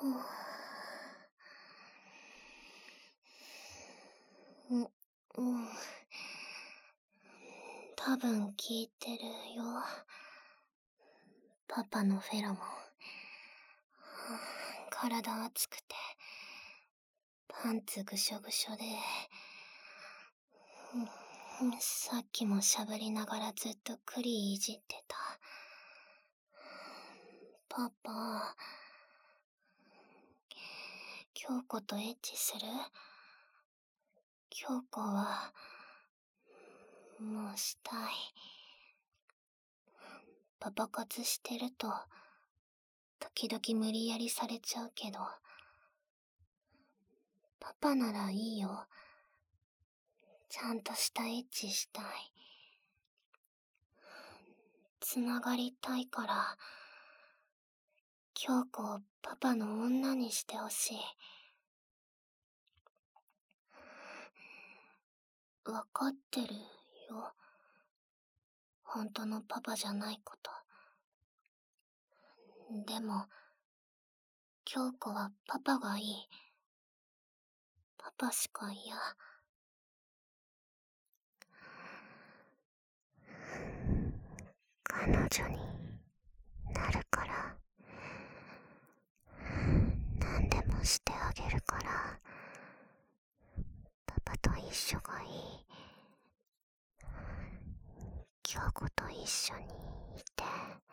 うん、多分効いてるよ。パパのフェロモン。体熱くて、パンツぐしょぐしょで、さっきもしゃぶりながらずっとクリいじってた。パパ、京子とエッチする？京子は、もうしたい。パパ活してると、時々無理やりされちゃうけど、パパならいいよ。ちゃんとしたエッチしたい。つながりたいから、京子をパパの女にしてほしい。わかってるよ。本当のパパじゃないこと。でも、京子はパパがいい。パパしか嫌。彼女になるから。何でもしてあげるから。パパと一緒がいい。京子と一緒にいて。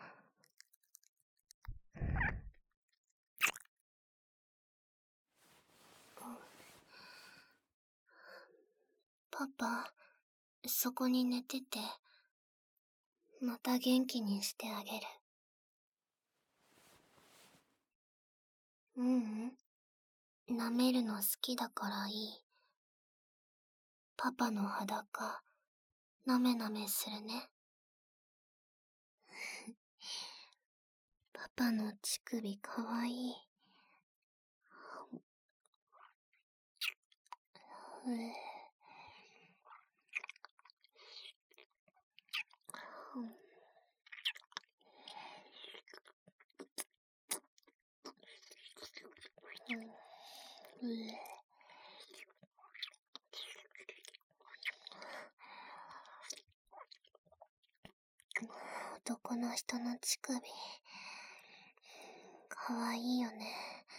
パパ、そこに寝てて。また元気にしてあげる。舐めるの好きだからいい。パパの裸、なめなめするね。パパの乳首かわいい。男の人の乳首、かわいいよね。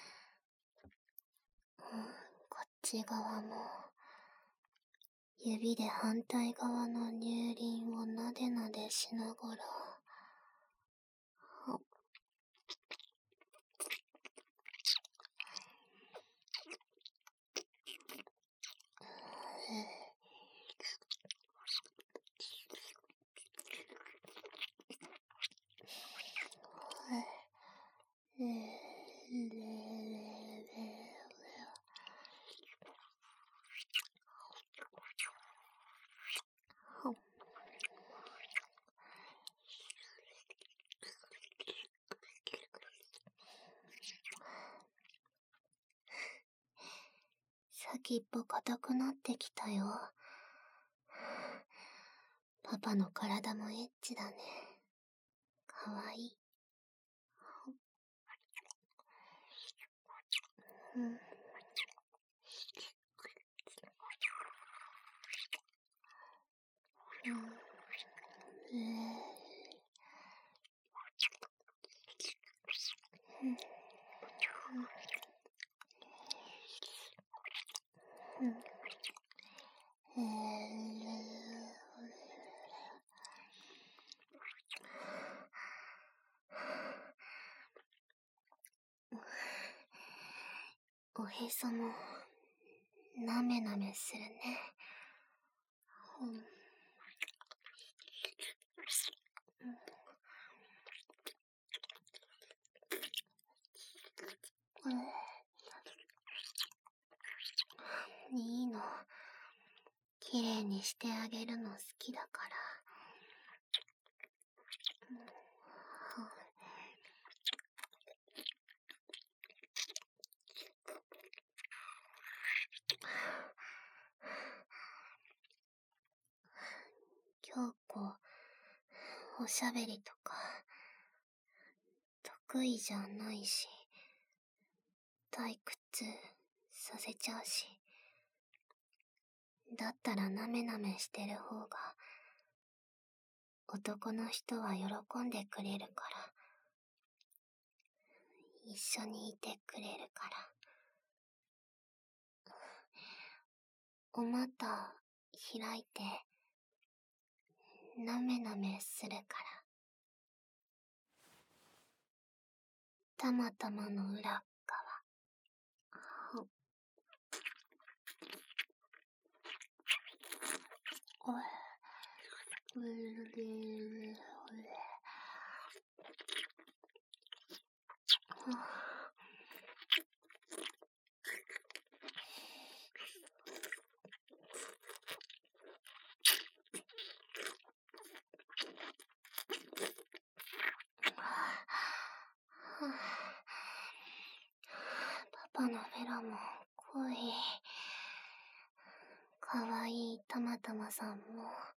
こっち側も、指で反対側の乳輪をなでなでしながら、先っぽ硬くなってきたよ。パパの体もエッチだね。かわいい。おへそもなめなめするね。いいの。きれいにしてあげるの好きだから。京子、おしゃべりとか得意じゃないし、 退屈させちゃうし。だったらなめなめしてる方が、男の人は喜んでくれるから。一緒にいてくれるから。お股開いて、なめなめするから。たまたまの裏側。パパのフェロモン濃い。かわいいたまたまさんも。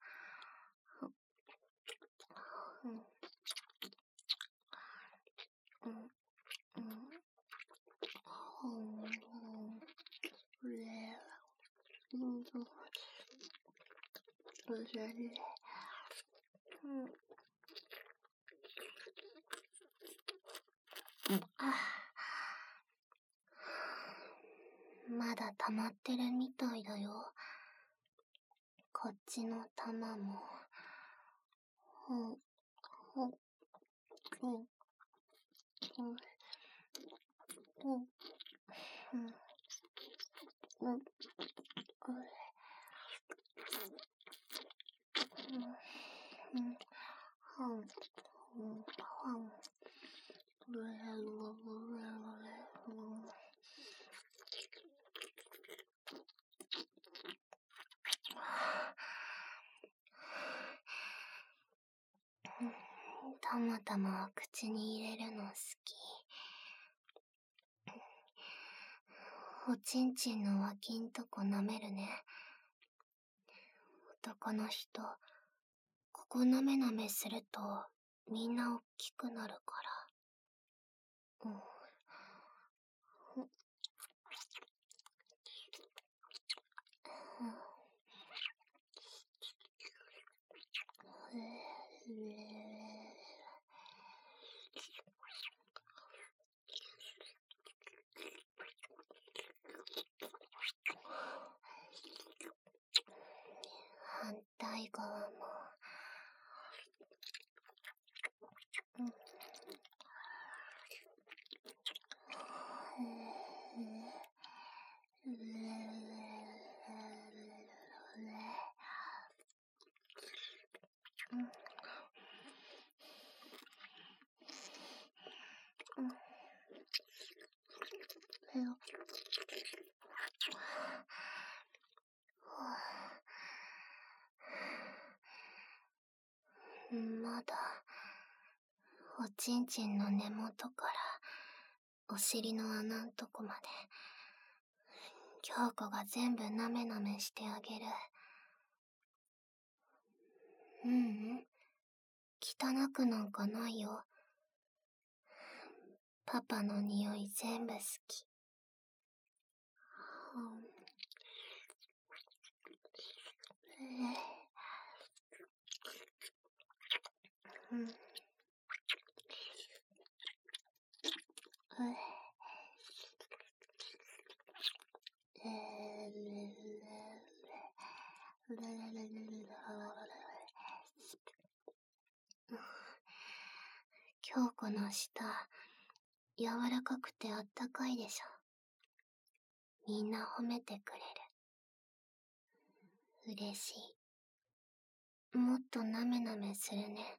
まだ溜まってるみたいだよ。こっちの玉も。たまたまは口に入れるの好き。おちんちんの脇んとこ舐めるね。男の人、ここ舐め舐めするとみんなおっきくなるから。反対側も。まだ、おちんちんの根元からお尻の穴んとこまで、京子が全部なめなめしてあげる。汚くなんかないよ。パパの匂い全部好き。京子の舌、柔らかくてあったかいでしょ。みんな褒めてくれる。嬉しい。もっとなめなめするね。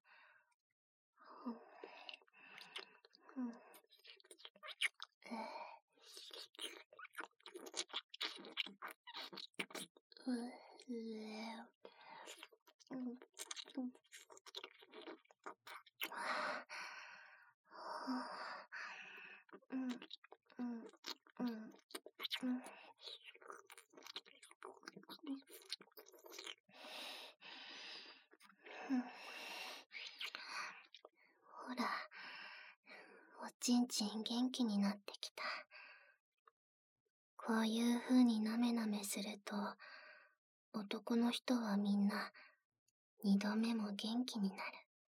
ほら、おちんちん元気になってきた。 こういう風になめなめすると、男の人はみんな、二度目も元気になる。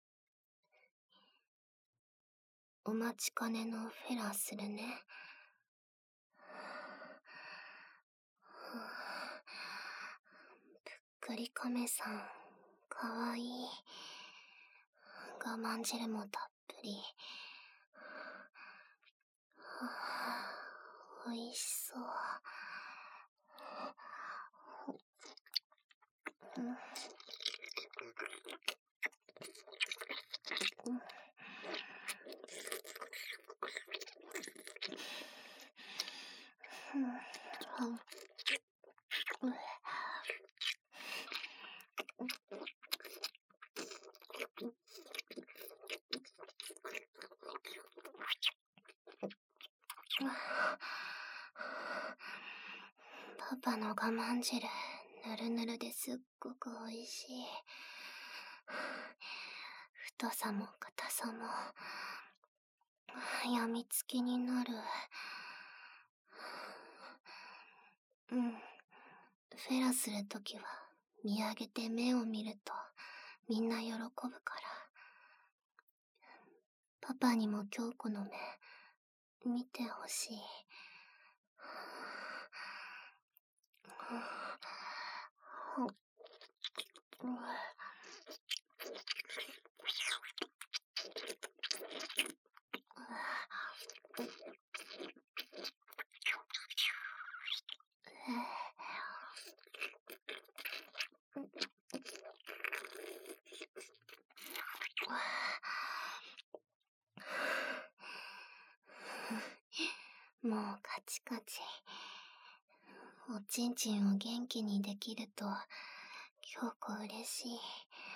お待ちかねのフェラするね。ぷっくり亀さん、かわいい。我慢汁もたっぷり。おいしそう。パパの我慢汁、ぬるぬるですっごくおいしい。太さも硬さも、やみつきになる。フェラするときは、見上げて目を見ると、みんな喜ぶから。パパにも京子の目、見てほしい。もうカチカチ。おちんちんを元気にできると、京子嬉しい。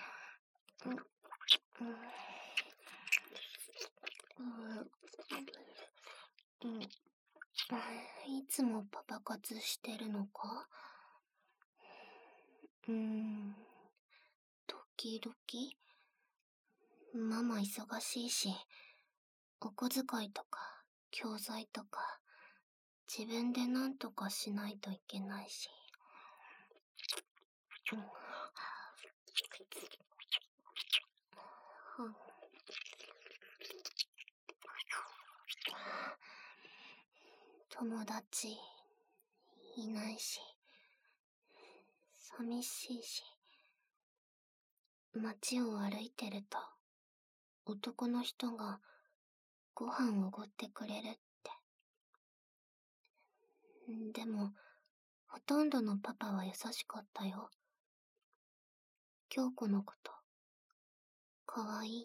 いつもパパ活してるのか？時々。ママ忙しいし、お小遣いとか、教材とか、自分でなんとかしないといけないし。友達、いないし、寂しいし。街を歩いてると、男の人がご飯おごってくれるって。でも、ほとんどのパパは優しかったよ。京子のこと、かわいいって。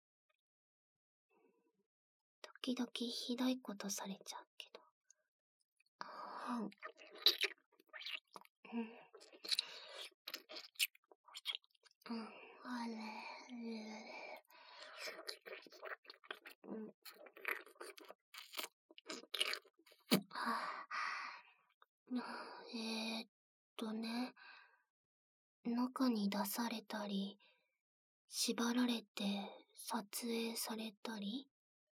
時々ひどいことされちゃうけど。あれ。ね、中に出されたり、縛られて撮影されたり。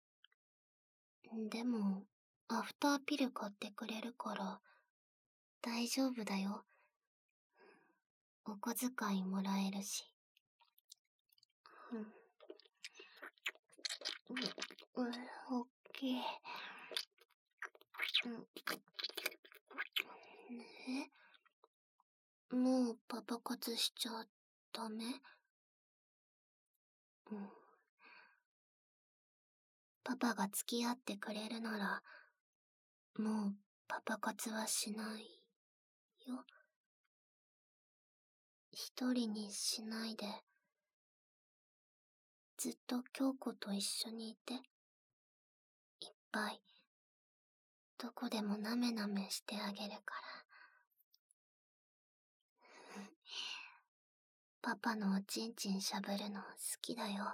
でも、アフターピル買ってくれるから、大丈夫だよ。お小遣いもらえるし。おっきい。もうパパ活しちゃダメ？パパが付き合ってくれるなら、もうパパ活はしないよ。一人にしないで、ずっと京子と一緒にいて、いっぱい、どこでもなめなめしてあげるから。パパのおちんちんしゃぶるの好きだよ。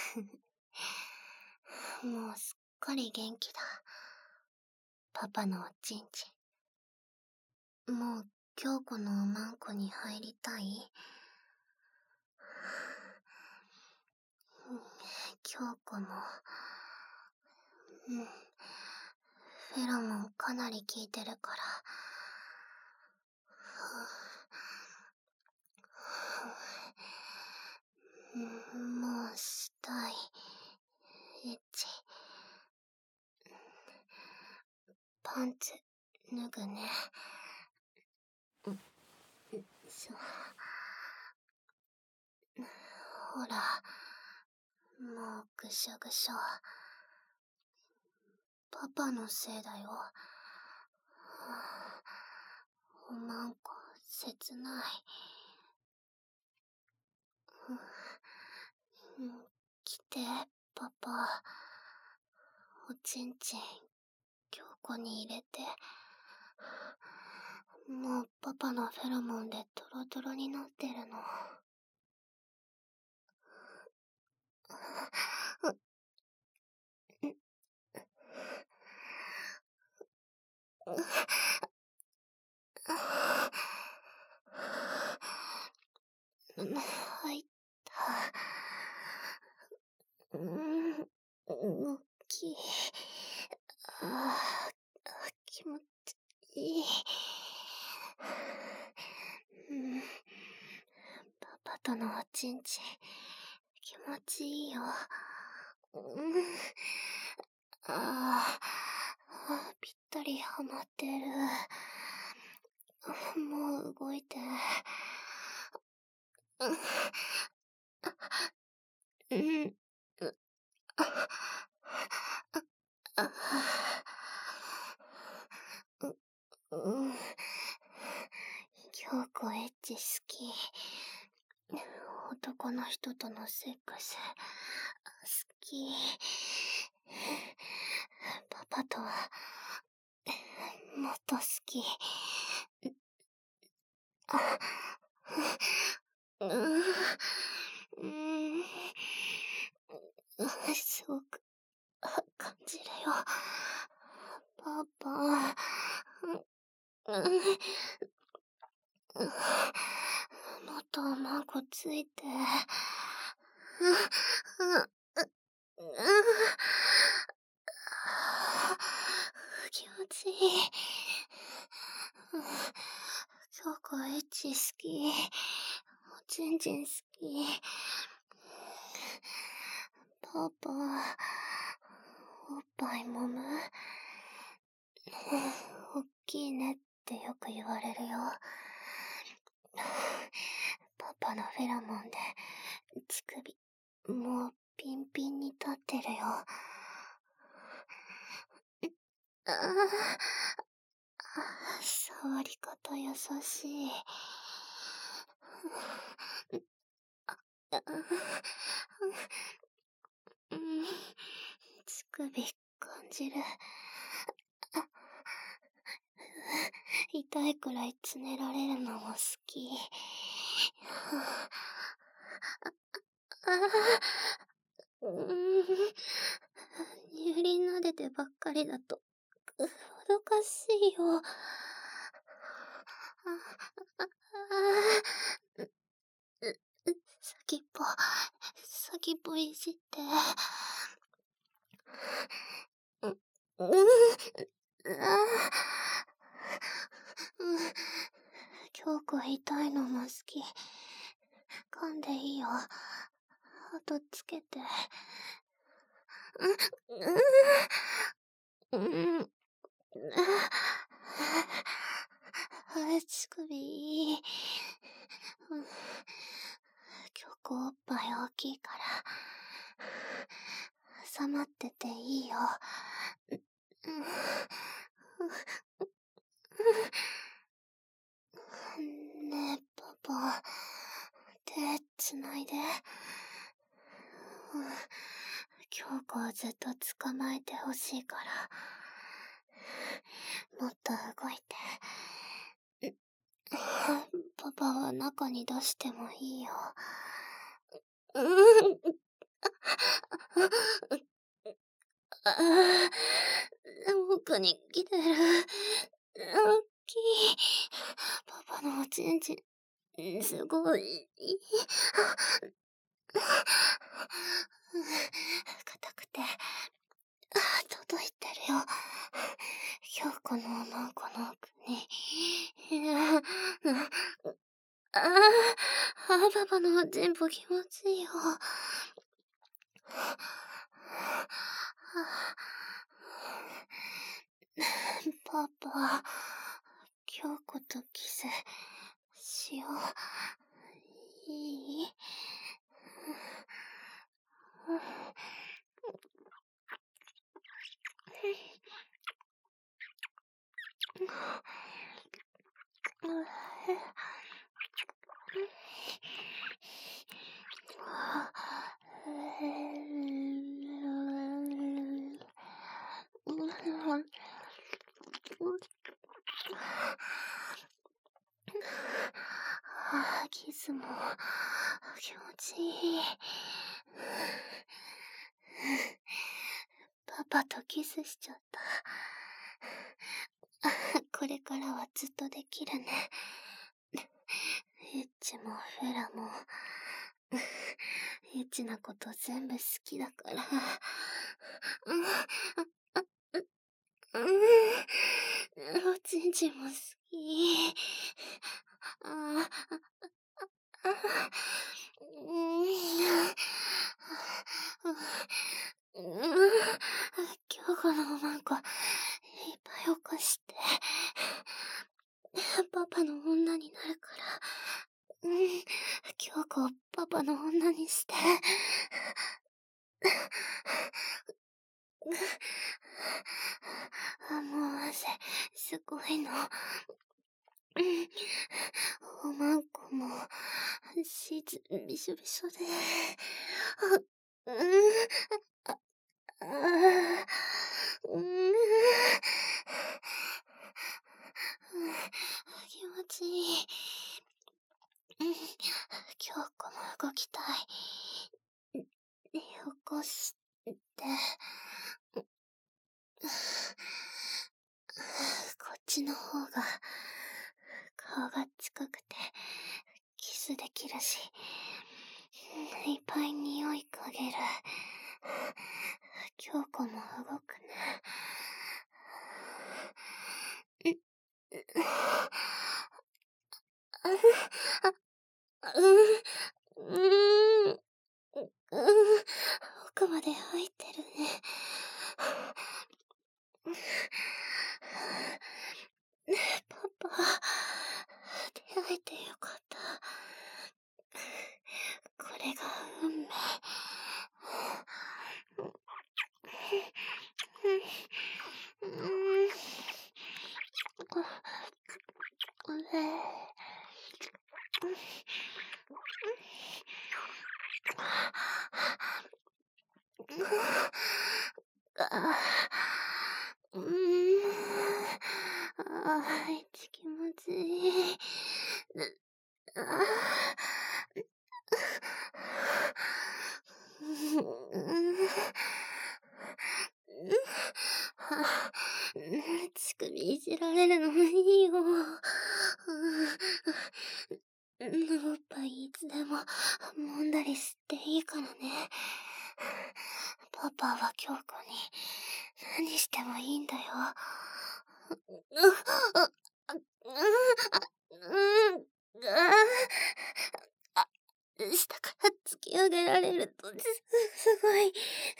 もうすっかり元気だ。パパのおちんちん。もう京子のおまんこに入りたい？京子も、フェロモンかなり効いてるから。もうしたい。エッチ。パンツ脱ぐね。ほら、もうぐしょぐしょ。パパのせいだよ。おまんこ、切ない。来て、パパ。おちんちん、京子に入れて。もうパパのフェロモンでトロトロになってるの。入った。大きい。気持ちいい。パパとのおちんちん、気持ちいいよ。ぴったりはまってる。もう動いて。京子エッチ好き。男の人とのセックス好き。パパとはもっと好き。すごく感じるよ。パパ。もっとおまんこついて。気持ちいい。京子エッチ好き。おちんちん好き。パパ、おっぱい揉む？おっきいねってよく言われるよ。パパのフェロモンで乳首、もうピンピンに立ってるよ。触り方優しい。乳首感じる。痛いくらいつねられるのも好き。乳輪撫でてばっかりだと、もどかしいよ。先っぽいじって。京子痛いのも好き。噛んでいいよ。後つけて。乳首いい。京子おっぱい大きいから、挟まってていいよ。ねえ、パパ、手つないで。京子をずっと捕まえてほしいから、もっと動いて。パパは中に出してもいいよ。 あ奥に来てる。大きい。パパのおちんちん、すごい。硬くて、届いてるよ。京子のおまんこの奥に。パパのおちんぽ気持ちいいよ。パパ、京子とキスしよう。いい？キスも気持ちいい。パパとキスしちゃった。これからはずっとできるね。エッチもフェラも、エッチなこと全部好きだから。おちんちんも好き。京子のおまんこ、いっぱい起こして、パパの女になるから、京子をパパの女にして。もう汗、すごいの。おまんこも、シーツびしょびしょで。気持ちいい。京子も動きたい。起こして。こっちの方が、顔が近くて、キスできるし、いっぱい匂い嗅げる。京子も動くね。奥まで入ってるね。パパ、出会えてよかった。これが運命。気持ちいい。乳首いじられるのもいいよ。おっぱいいつでも揉んだりしていいからね。パパは京子に何してもいいんだよ。下から突き上げられるとすごい。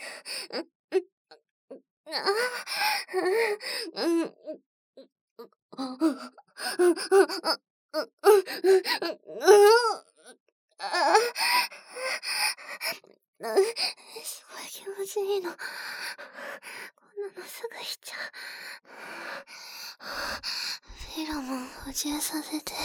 すごい気持ちいいの。こんなのすぐしちゃう。フェロモン補充させて。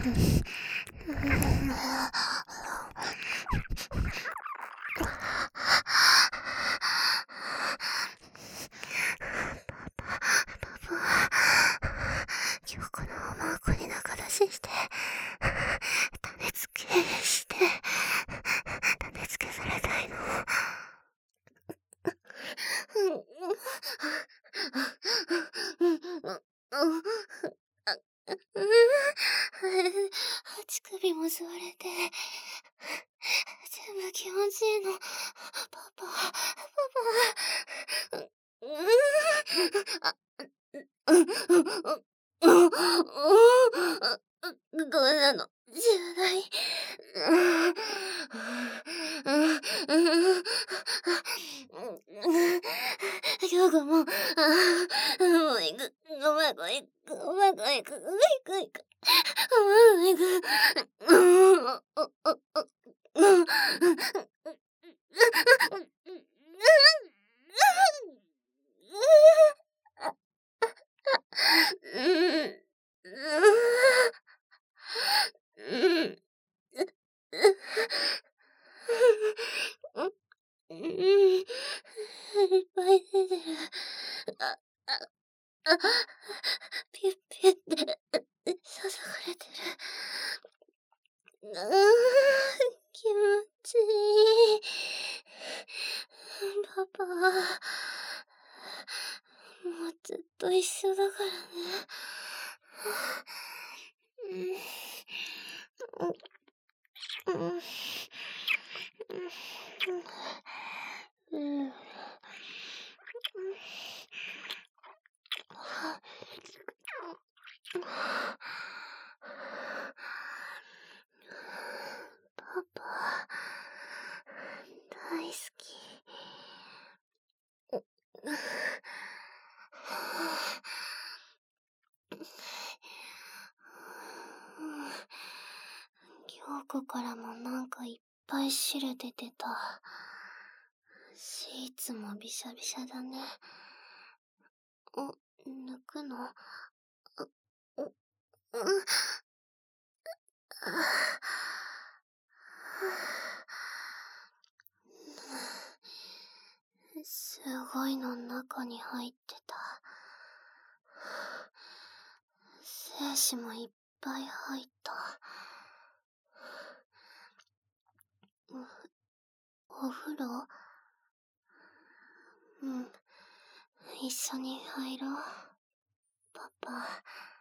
今日このままこに中出しして、種付けして、種付けされたいの。乳首も吸われて、全部気持ちいいの。パパ、パパ。こんなの、知らない。今日も、もう行く。ごめん、ごめん、ごめん、ごめん、行く。ごめん、行いっぱい出てる。あ、あ、ピュッピュッて、注がれてる。気持ちいい。パパ、もうずっと一緒だからね。パパ、大好き。京子からもなんかいっぱい汁出てた。シーツもびしゃびしゃだね。抜くの？すごいの中に入ってた。精子もいっぱい入った。お風呂？うん。一緒に入ろう。パパ。